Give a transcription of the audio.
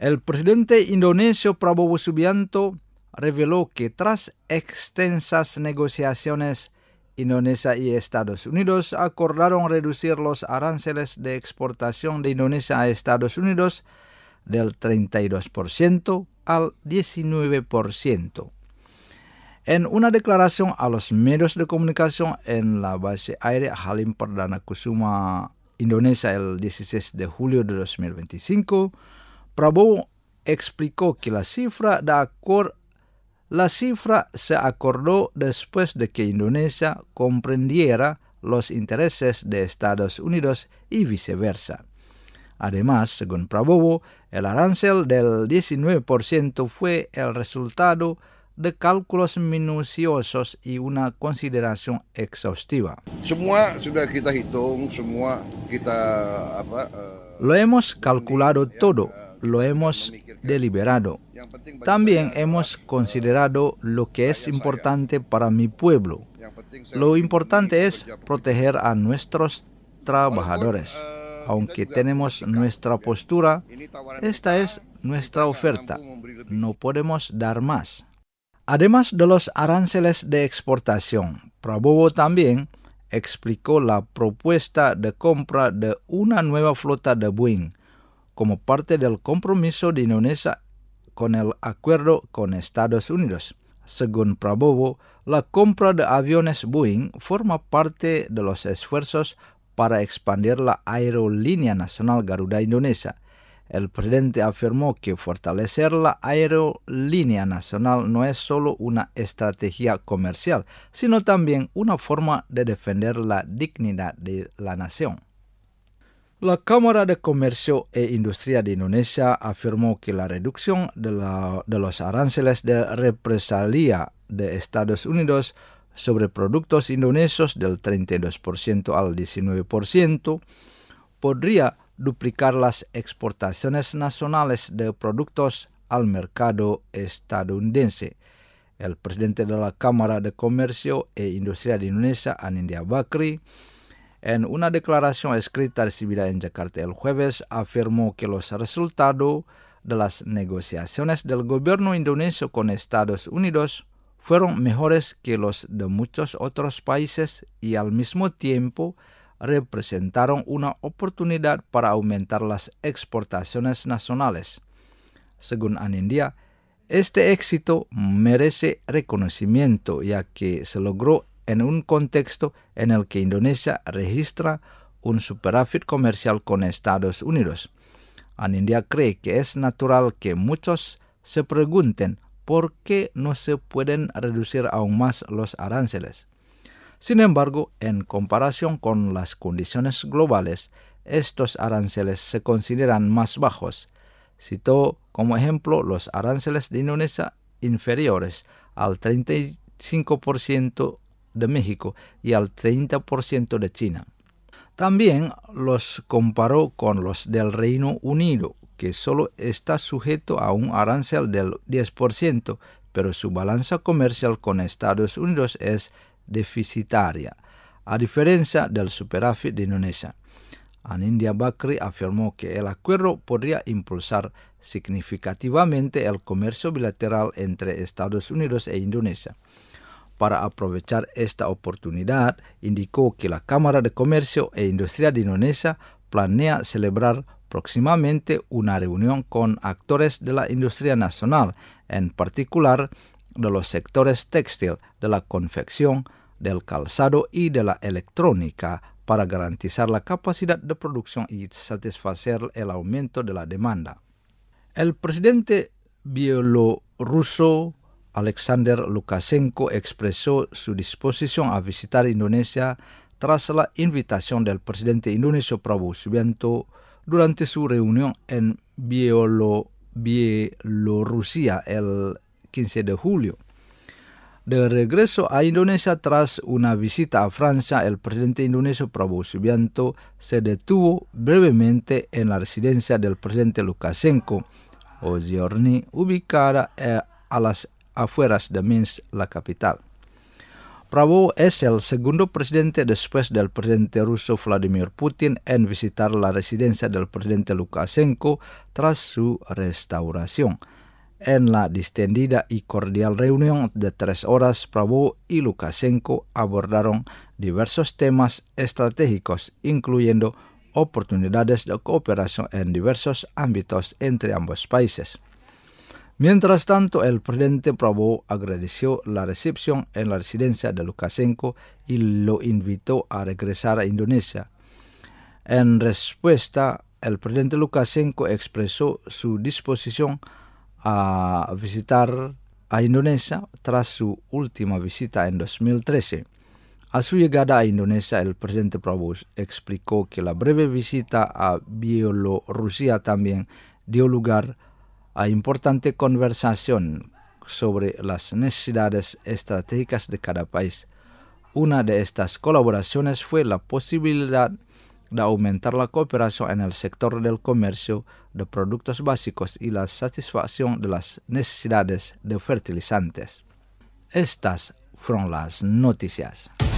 El presidente indonesio Prabowo Subianto reveló que tras extensas negociaciones, Indonesia y Estados Unidos acordaron reducir los aranceles de exportación de Indonesia a Estados Unidos del 32% al 19%. En una declaración a los medios de comunicación en la base aérea Halim Perdana Kusuma, Indonesia, el 16 de julio de 2025, Prabowo explicó que la cifra se acordó después de que Indonesia comprendiera los intereses de Estados Unidos y viceversa. Además, según Prabowo, el arancel del 19% fue el resultado de cálculos minuciosos y una consideración exhaustiva. Semua sudah kita hitung, Lo hemos calculado todo, lo hemos deliberado. También hemos considerado lo que es importante para mi pueblo. Lo importante es proteger a nuestros trabajadores. Aunque tenemos nuestra postura, esta es nuestra oferta. No podemos dar más. Además de los aranceles de exportación, Prabowo también explicó la propuesta de compra de una nueva flota de Boeing como parte del compromiso de Indonesia con el acuerdo con Estados Unidos. Según Prabowo, la compra de aviones Boeing forma parte de los esfuerzos para expandir la aerolínea nacional Garuda Indonesia. El presidente afirmó que fortalecer la aerolínea nacional no es solo una estrategia comercial, sino también una forma de defender la dignidad de la nación. La Cámara de Comercio e Industria de Indonesia afirmó que la reducción de los aranceles de represalia de Estados Unidos sobre productos indonesios del 32% al 19% podría duplicar las exportaciones nacionales de productos al mercado estadounidense. El presidente de la Cámara de Comercio e Industria de Indonesia, Anindya Bakri, en una declaración escrita recibida en Jakarta el jueves, afirmó que los resultados de las negociaciones del gobierno indonesio con Estados Unidos fueron mejores que los de muchos otros países y al mismo tiempo representaron una oportunidad para aumentar las exportaciones nacionales. Según Anindya, este éxito merece reconocimiento ya que se logró en un contexto en el que Indonesia registra un superávit comercial con Estados Unidos. Anindya cree que es natural que muchos se pregunten por qué no se pueden reducir aún más los aranceles. Sin embargo, en comparación con las condiciones globales, estos aranceles se consideran más bajos. Citó como ejemplo los aranceles de Indonesia inferiores al 35% de México y al 30% de China. También los comparó con los del Reino Unido, que solo está sujeto a un arancel del 10%, pero su balanza comercial con Estados Unidos es deficitaria, a diferencia del superávit de Indonesia. Anindya Bakri afirmó que el acuerdo podría impulsar significativamente el comercio bilateral entre Estados Unidos e Indonesia. Para aprovechar esta oportunidad, indicó que la Cámara de Comercio e Industria de Indonesia planea celebrar próximamente una reunión con actores de la industria nacional, en particular de los sectores textil, de la confección, del calzado y de la electrónica, para garantizar la capacidad de producción y satisfacer el aumento de la demanda. El presidente bielorruso Alexander Lukashenko expresó su disposición a visitar Indonesia tras la invitación del presidente indonesio Prabowo Subianto durante su reunión en Bielorrusia el 15 de julio. De regreso a Indonesia tras una visita a Francia, el presidente indonesio Prabowo Subianto se detuvo brevemente en la residencia del presidente Lukashenko, Ozyorny, ubicada a las afueras de Minsk, la capital. Prabowo es el segundo presidente después del presidente ruso Vladimir Putin en visitar la residencia del presidente Lukashenko tras su restauración. En la distendida y cordial reunión de 3 horas, Prabowo y Lukashenko abordaron diversos temas estratégicos, incluyendo oportunidades de cooperación en diversos ámbitos entre ambos países. Mientras tanto, el presidente Prabowo agradeció la recepción en la residencia de Lukashenko y lo invitó a regresar a Indonesia. En respuesta, el presidente Lukashenko expresó su disposición a visitar a Indonesia tras su última visita en 2013. A su llegada a Indonesia, el presidente Prabowo explicó que la breve visita a Bielorrusia también dio lugar a importante conversación sobre las necesidades estratégicas de cada país. Una de estas colaboraciones fue la posibilidad de aumentar la cooperación en el sector del comercio de productos básicos y la satisfacción de las necesidades de fertilizantes. Estas fueron las noticias.